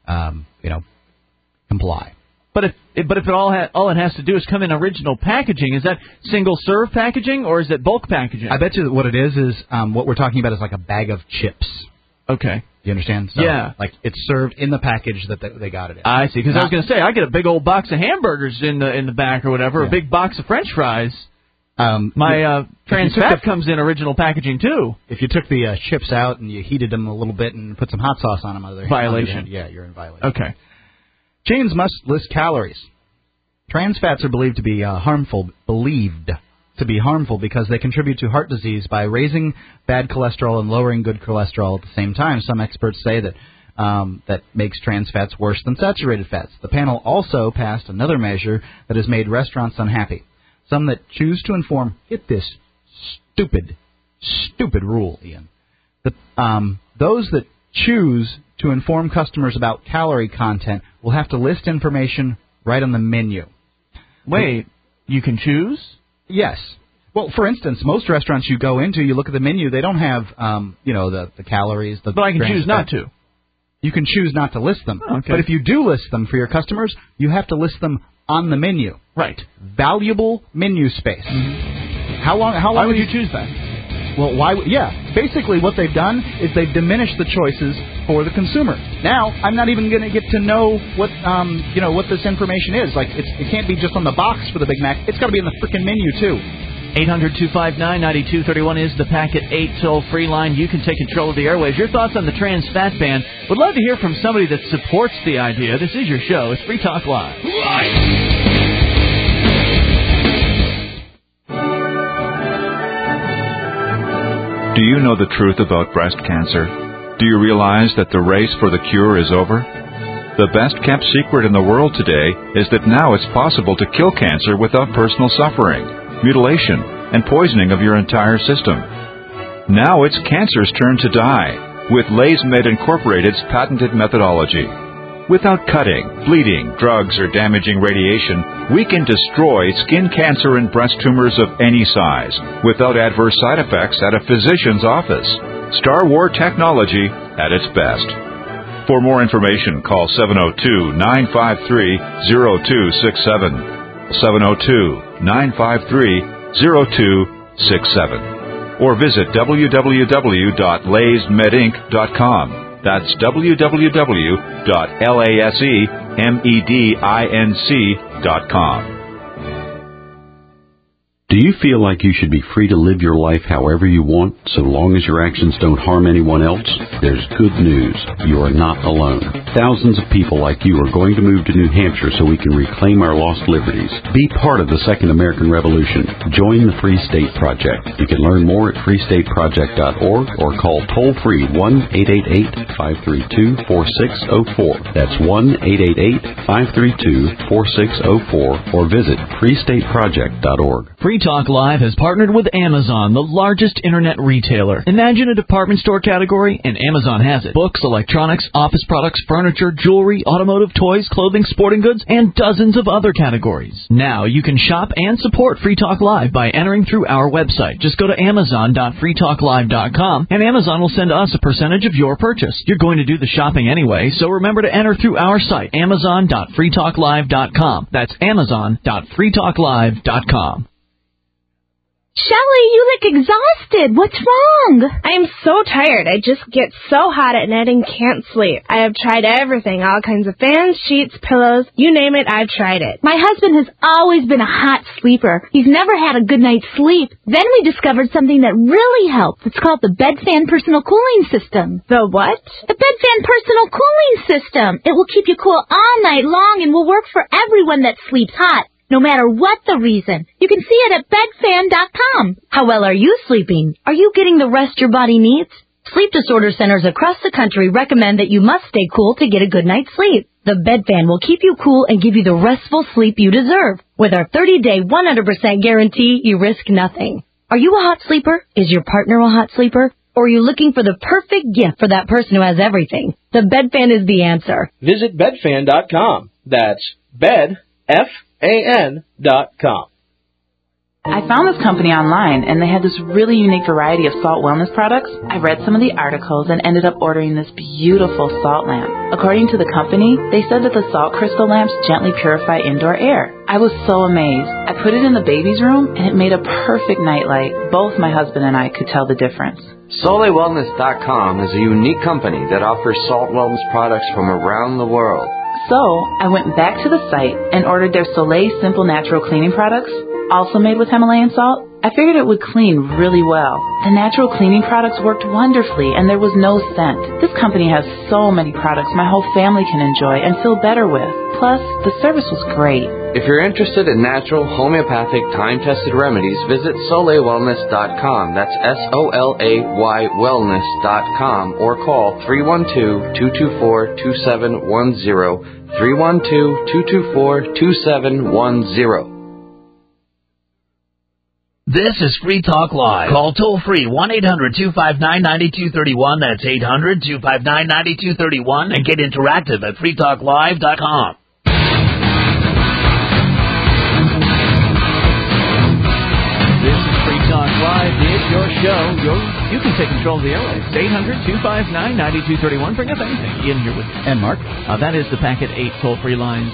comply. But if all it has to do is come in original packaging, is that single serve packaging or is it bulk packaging? I bet you that what it is what we're talking about is like a bag of chips. Okay. You understand? So, yeah. Like it's served in the package that they got it in. I see. Because I was going to say I get a big old box of hamburgers in the back or whatever, a big box of French fries. My trans fat comes in original packaging too. If you took the chips out and you heated them a little bit and put some hot sauce on them, violation. Yeah, you're in violation. Okay. Chains must list calories. Trans fats are believed to be harmful because they contribute to heart disease by raising bad cholesterol and lowering good cholesterol at the same time. Some experts say that that makes trans fats worse than saturated fats. The panel also passed another measure that has made restaurants unhappy. Some that choose to inform, get this stupid rule, Ian. Those that choose to inform customers about calorie content will have to list information right on the menu. Wait, you can choose? Yes. Well, for instance, most restaurants you go into, you look at the menu, they don't have, the calories. But I can choose not to. You can choose not to list them. Okay. But if you do list them for your customers, you have to list them on the menu. Right. Valuable menu space. Mm-hmm. How long Why would you choose that? Well, basically what they've done is they've diminished the choices for the consumer. Now, I'm not even going to get to know what this information is. Like, it can't be just on the box for the Big Mac. It's got to be in the frickin' menu, too. 800-259-9231 is the Packet 8 toll-free line. You can take control of the airwaves. Your thoughts on the trans fat ban. Would love to hear from somebody that supports the idea. This is your show. It's Free Talk Live. Do you know the truth about breast cancer? Do you realize that the race for the cure is over? The best-kept secret in the world today is that now it's possible to kill cancer without personal suffering, mutilation, and poisoning of your entire system. Now it's cancer's turn to die with LaysMed Incorporated's patented methodology. Without cutting, bleeding, drugs, or damaging radiation, we can destroy skin cancer and breast tumors of any size without adverse side effects at a physician's office. Star War technology at its best. For more information, call 702-953-0267, 702-953-0267, or visit www.laysmedinc.com. That's www.lasemedinc.com. Do you feel like you should be free to live your life however you want, so long as your actions don't harm anyone else? There's good news. You are not alone. Thousands of people like you are going to move to New Hampshire so we can reclaim our lost liberties. Be part of the Second American Revolution. Join the Free State Project. You can learn more at freestateproject.org or call toll-free 1-888-532-4604. That's 1-888-532-4604 or visit freestateproject.org. Free Talk Live has partnered with Amazon, the largest internet retailer. Imagine a department store category, and Amazon has it. Books, electronics, office products, furniture, jewelry, automotive, toys, clothing, sporting goods, and dozens of other categories. Now you can shop and support Free Talk Live by entering through our website. Just go to amazon.freetalklive.com, and Amazon will send us a percentage of your purchase. You're going to do the shopping anyway, so remember to enter through our site, amazon.freetalklive.com. That's amazon.freetalklive.com. Shelley, you look exhausted. What's wrong? I am so tired. I just get so hot at night and can't sleep. I have tried everything, all kinds of fans, sheets, pillows, you name it, I've tried it. My husband has always been a hot sleeper. He's never had a good night's sleep. Then we discovered something that really helps. It's called the Bedfan Personal Cooling System. The what? The Bedfan Personal Cooling System. It will keep you cool all night long and will work for everyone that sleeps hot, no matter what the reason. You can see it at bedfan.com. How well are you sleeping? Are you getting the rest your body needs? Sleep disorder centers across the country recommend that you must stay cool to get a good night's sleep. The Bedfan will keep you cool and give you the restful sleep you deserve. With our 30-day, 100% guarantee, you risk nothing. Are you a hot sleeper? Is your partner a hot sleeper? Or are you looking for the perfect gift for that person who has everything? The Bedfan is the answer. Visit bedfan.com. That's bedfan.com. I found this company online, and they had this really unique variety of salt wellness products. I read some of the articles and ended up ordering this beautiful salt lamp. According to the company, they said that the salt crystal lamps gently purify indoor air. I was so amazed. I put it in the baby's room, and it made a perfect nightlight. Both my husband and I could tell the difference. SoleilWellness.com is a unique company that offers salt wellness products from around the world. So, I went back to the site and ordered their Soleil Simple Natural Cleaning products, also made with Himalayan salt. I figured it would clean really well. The natural cleaning products worked wonderfully, and there was no scent. This company has so many products my whole family can enjoy and feel better with. Plus, the service was great. If you're interested in natural, homeopathic, time-tested remedies, visit SoleilWellness.com. That's SOLAY wellness.com, or call 312-224-2710, 312-224-2710. This is Free Talk Live. Call toll-free 1-800-259-9231. That's 800-259-9231. And get interactive at freetalklive.com. This is Free Talk Live. It's your show. You can take control of the airwaves. 800-259-9231. Bring up anything. Ian here with you. And Mark. That is the Packet 8 toll-free lines.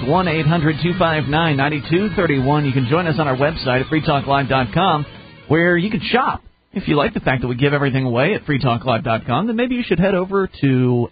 1-800-259-9231. You can join us on our website at freetalklive.com, where you can shop. If you like the fact that we give everything away at freetalklive.com, then maybe you should head over to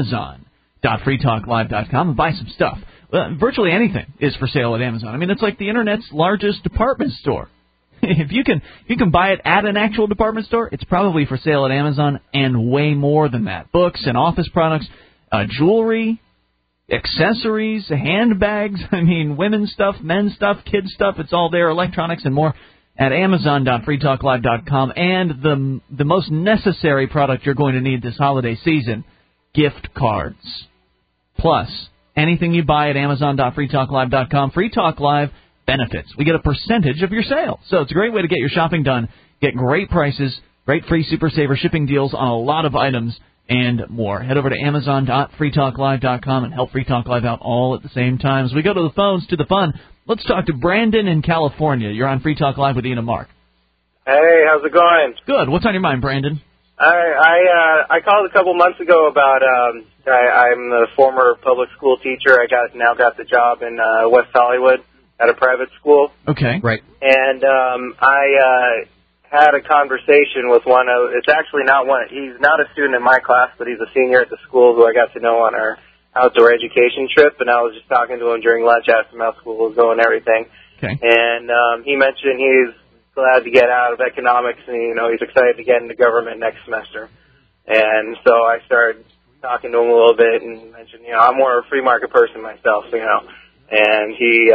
amazon.freetalklive.com and buy some stuff. Virtually anything is for sale at Amazon. I mean, it's like the Internet's largest department store. If you can buy it at an actual department store, it's probably for sale at Amazon, and way more than that. Books and office products, jewelry, accessories, handbags, I mean, women's stuff, men's stuff, kids' stuff, it's all there, electronics and more at amazon.freetalklive.com. And the most necessary product you're going to need this holiday season, gift cards. Plus, anything you buy at amazon.freetalklive.com, Free Talk Live benefits. We get a percentage of your sale. So it's a great way to get your shopping done, get great prices, great free Super Saver shipping deals on a lot of items, and more. Head over to amazon.freetalklive.com and help Free Talk Live out all at the same time. As we go to the phones, to the fun, let's talk to Brandon in California. You're on Free Talk Live with Ian and Mark. Hey, how's it going? Good. What's on your mind, Brandon? I called a couple months ago about I'm the former public school teacher. I now got the job in West Hollywood at a private school. Okay. Right. And I had a conversation with it's actually not he's not a student in my class, but he's a senior at the school who I got to know on our outdoor education trip, and I was just talking to him during lunch, asked him how school was going and everything. Okay. And he mentioned he's glad to get out of economics, and he's excited to get into government next semester. And so I started talking to him a little bit and mentioned, I'm more of a free market person myself, and he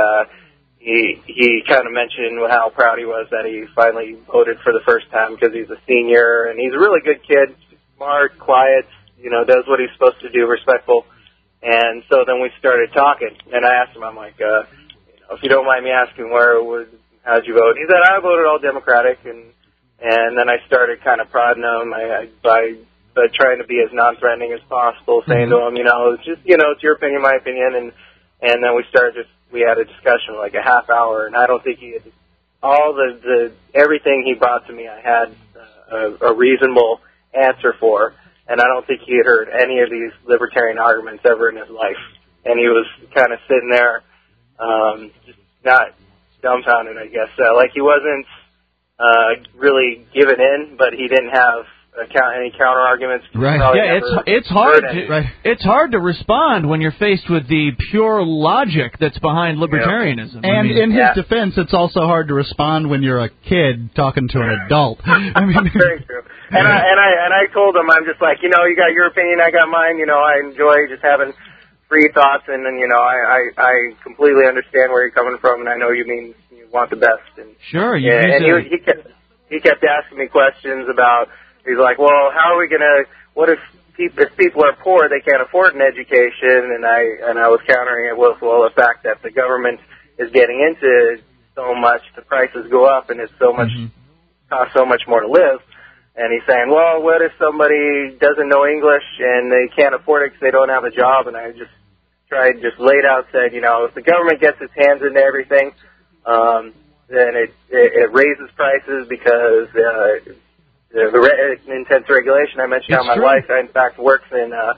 kind of mentioned how proud he was that he finally voted for the first time because he's a senior, and he's a really good kid, smart, quiet, does what he's supposed to do, respectful. And so then we started talking, and I asked him, I'm like, if you don't mind me asking, how'd you vote? He said, I voted all Democratic, and then I started kind of prodding him by trying to be as non-threatening as possible, saying to him, it's just, it's your opinion, my opinion, and then we had a discussion like a half hour, and I don't think he had all everything he brought to me. I had a reasonable answer for, and I don't think he had heard any of these libertarian arguments ever in his life. And he was kind of sitting there, just not dumbfounded, I guess. Like he wasn't really given in, but he didn't have any counter arguments. Right. Yeah, it's hard. It's hard to respond when you're faced with the pure logic that's behind libertarianism. And in his defense, it's also hard to respond when you're a kid talking to an adult. Very true. And I told him, I'm just like, you got your opinion, I got mine. I enjoy just having free thoughts, and then I completely understand where you're coming from, and I know you want the best. And sure. He kept asking me questions about. He's like, well, how are we gonna? What if people are poor, they can't afford an education? And I was countering it with, well, the fact that the government is getting into so much, the prices go up, and it's so much costs so much more to live. And he's saying, well, what if somebody doesn't know English and they can't afford it because they don't have a job? And I just laid out, said, if the government gets its hands into everything, then it raises prices because the intense regulation. I mentioned how my wife, in fact, works in I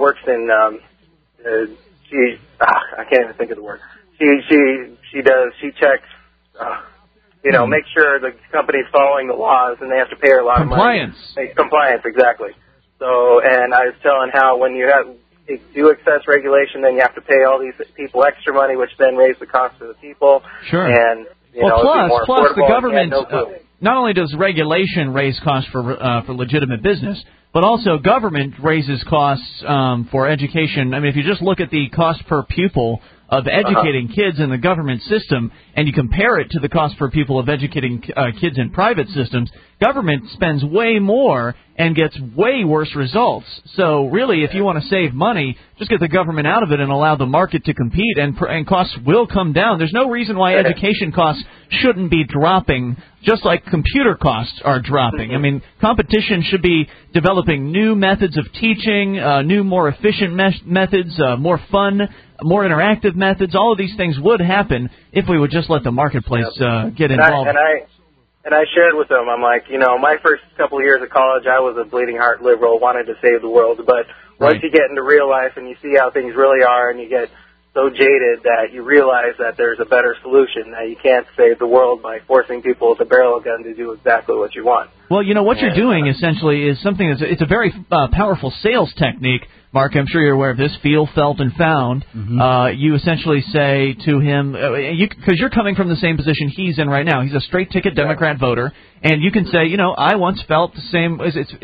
can't even think of the word. She checks, make sure the company's following the laws, and they have to pay her a lot of money. Compliance, exactly. So, and I was telling how when you do excess regulation, then you have to pay all these people extra money, which then raise the cost of the people. Sure. And plus the government. Not only does regulation raise costs for legitimate business, but also government raises costs for education. I mean, if you just look at the cost per pupil of educating kids in the government system, and you compare it to the cost per pupil of educating kids in private systems, government spends way more and gets way worse results. So really, if you want to save money, just get the government out of it and allow the market to compete, and costs will come down. There's no reason why education costs shouldn't be dropping, just like computer costs are dropping. I mean, competition should be developing new methods of teaching, new, more efficient methods, more fun, more interactive methods. All of these things would happen if we would just let the marketplace get involved. And I shared with them, I'm like, my first couple of years of college, I was a bleeding heart liberal, wanted to save the world. But once you get into real life and you see how things really are, and you get so jaded that you realize that there's a better solution, that you can't save the world by forcing people with a barrel gun to do exactly what you want. Well, what you're doing essentially is something it's a very powerful sales technique. Mark, I'm sure you're aware of this. Feel, felt, and found. You essentially say to him, because you're coming from the same position he's in right now. He's a straight-ticket Democrat voter, and you can say, I once felt the same.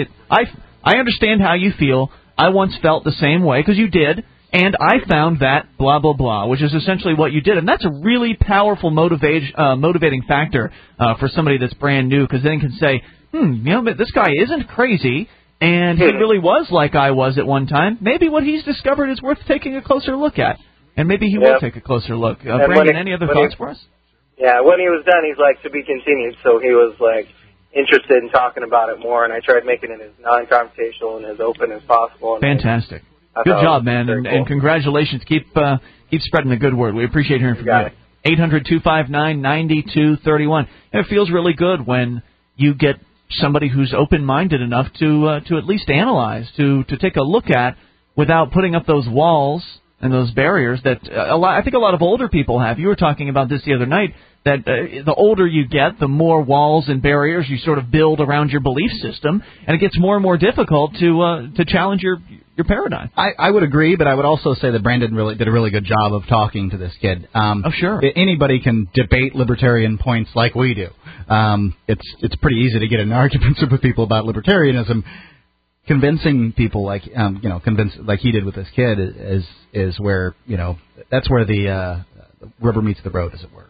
I understand how you feel. I once felt the same way, because you did, and I found that blah, blah, blah, which is essentially what you did. And that's a really powerful motivating factor for somebody that's brand new, because then you can say, this guy isn't crazy. And he really was like I was at one time. Maybe what he's discovered is worth taking a closer look at. And maybe he will take a closer look. Brandon, any other thoughts for us? Yeah, when he was done, he's like, to be continued. So he was like interested in talking about it more. And I tried making it as non-confrontational and as open as possible. And fantastic. Good job, man. And congratulations. Keep spreading the good word. We appreciate hearing from you. 800-259-9231. And it feels really good when you get somebody who's open-minded enough to at least analyze, to take a look at, without putting up those walls and those barriers that I think a lot of older people have. You were talking about this the other night, that the older you get, the more walls and barriers you sort of build around your belief system, and it gets more and more difficult to challenge your paradigm. I would agree, but I would also say that Brandon really did a really good job of talking to this kid. Sure. Anybody can debate libertarian points like we do. It's pretty easy to get in arguments with people about libertarianism. Convincing people like he did with this kid is where that's where the rubber meets the road, as it were.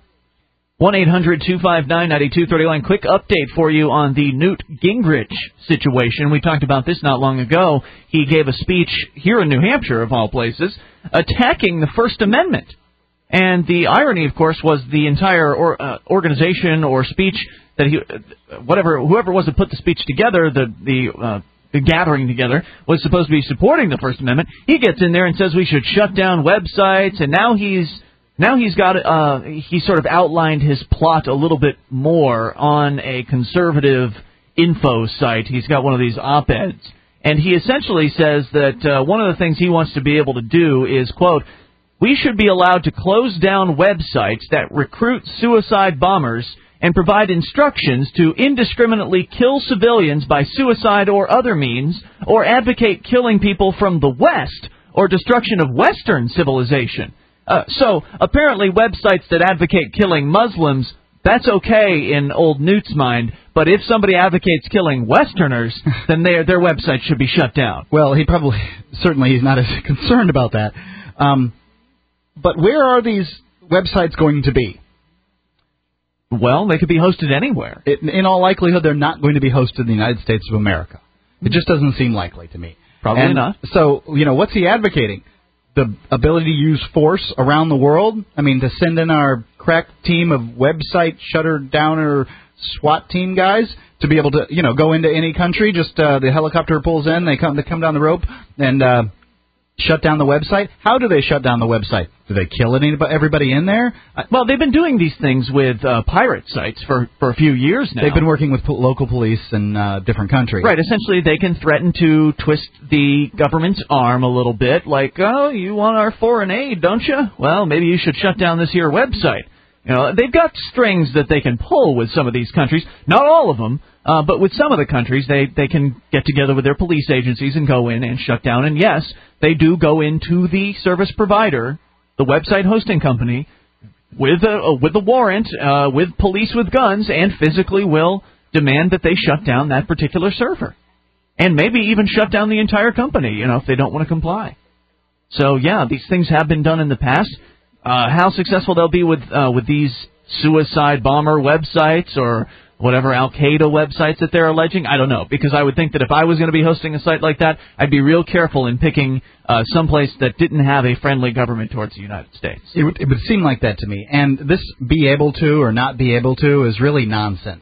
1-800-259-9231. Quick update for you on the Newt Gingrich situation. We talked about this not long ago. He gave a speech here in New Hampshire, of all places, attacking the First Amendment. And the irony, of course, was the entire organization or speech that whoever was to put the speech together, the gathering together, was supposed to be supporting the First Amendment. He gets in there and says we should shut down websites, and now he's sort of outlined his plot a little bit more on a conservative info site. He's got one of these op-eds, and he essentially says that one of the things he wants to be able to do is, quote, we should be allowed to close down websites that recruit suicide bombers and provide instructions to indiscriminately kill civilians by suicide or other means, or advocate killing people from the West or destruction of Western civilization. So, apparently websites that advocate killing Muslims, that's okay in old Newt's mind, but if somebody advocates killing Westerners, then their website should be shut down. Well, certainly he's not as concerned about that. But where are these websites going to be? Well, they could be hosted anywhere. In all likelihood, they're not going to be hosted in the United States of America. It just doesn't seem likely to me. Probably not. So, what's he advocating? The ability to use force around the world? I mean, to send in our crack team of website shutter-downer SWAT team guys to be able to, go into any country. Just the helicopter pulls in, they come down the rope and shut down the website. How do they shut down the website? Do they kill everybody in there? Well, they've been doing these things with pirate sites for a few years now. They've been working with local police in different countries. Right. Essentially, they can threaten to twist the government's arm a little bit, like, oh, you want our foreign aid, don't you? Well, maybe you should shut down this here website. They've got strings that they can pull with some of these countries. Not all of them, but with some of the countries, they can get together with their police agencies and go in and shut down. And yes, they do go into the service provider, the website hosting company, with a warrant, with police with guns, and physically will demand that they shut down that particular server, and maybe even shut down the entire company, if they don't want to comply. So yeah, these things have been done in the past. How successful they'll be with these suicide bomber websites or whatever Al-Qaeda websites that they're alleging, I don't know. Because I would think that if I was going to be hosting a site like that, I'd be real careful in picking someplace that didn't have a friendly government towards the United States. It would seem like that to me. And this be able to or not be able to is really nonsense.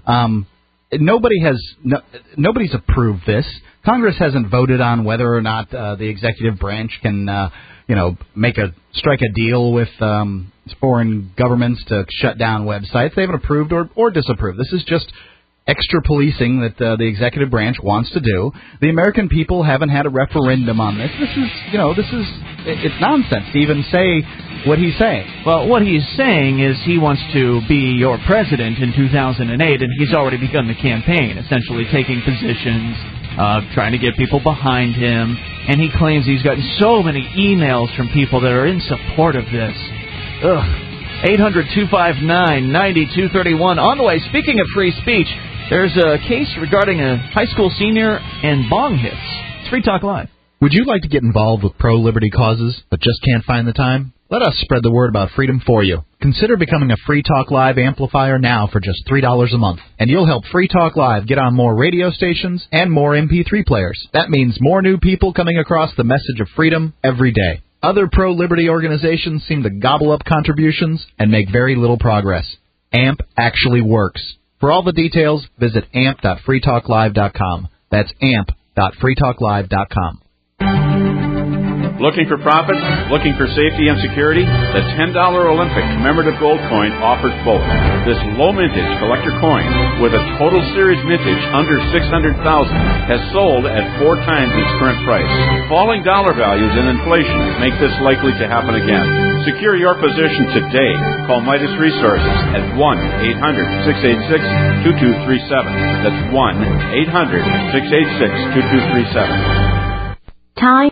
Nobody's approved this. Congress hasn't voted on whether or not the executive branch can strike a deal with foreign governments to shut down websites. They haven't approved or disapproved. This is just extra policing that the executive branch wants to do. The American people haven't had a referendum on this. It's nonsense to even say what he's saying. Well, what he's saying is he wants to be your president in 2008, and he's already begun the campaign, essentially taking positions, trying to get people behind him, and he claims he's gotten so many emails from people that are in support of this. 800-259-9231. On the way, speaking of free speech, there's a case regarding a high school senior and bong hits. It's Free Talk Live. Would you like to get involved with pro-liberty causes but just can't find the time? Let us spread the word about freedom for you. Consider becoming a Free Talk Live amplifier now for just $3 a month. And you'll help Free Talk Live get on more radio stations and more MP3 players. That means more new people coming across the message of freedom every day. Other pro-liberty organizations seem to gobble up contributions and make very little progress. AMP actually works. For all the details, visit amp.freetalklive.com. That's amp.freetalklive.com. Looking for profits? Looking for safety and security? The $10 Olympic commemorative gold coin offers both. This low mintage collector coin, with a total series mintage under $600,000, has sold at 4 times its current price. Falling dollar values and inflation make this likely to happen again. Secure your position today. Call Midas Resources at 1-800-686-2237. That's 1-800-686-2237. Time